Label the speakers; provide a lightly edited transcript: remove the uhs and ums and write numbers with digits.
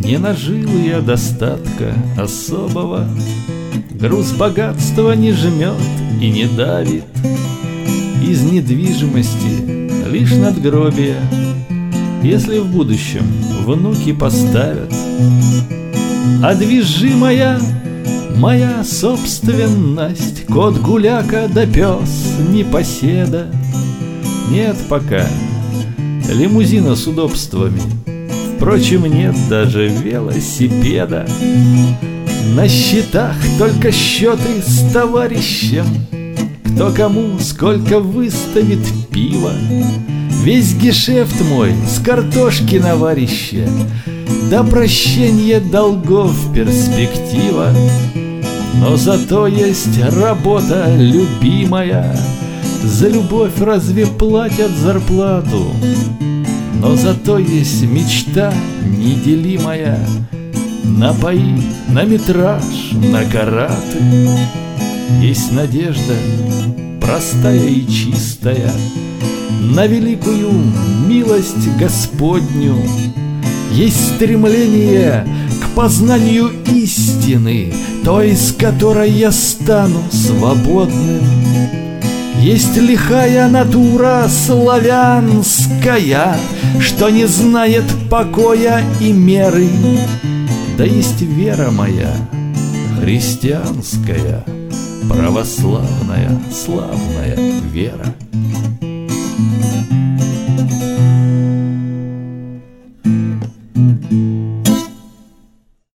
Speaker 1: Не нажил я достатка особого, груз богатства не жмет и не давит. Из недвижимости лишь надгробие, если в будущем внуки поставят. А движимая моя собственность, кот гуляка да пес непоседа. Нет пока лимузина с удобствами, впрочем, нет даже велосипеда. На счетах только счеты с товарищем, кто кому сколько выставит пива. Весь гешефт мой с картошки на варище, до прощения долгов перспектива. Но зато есть работа любимая, за любовь разве платят зарплату? Но зато есть мечта неделимая, на паи, на метраж, на караты. Есть надежда простая и чистая на великую милость Господню. Есть стремление к познанию истины, той, с которой я стану свободным. Есть лихая натура славянская, что не знает покоя и меры. Да есть вера моя христианская, православная, славная вера.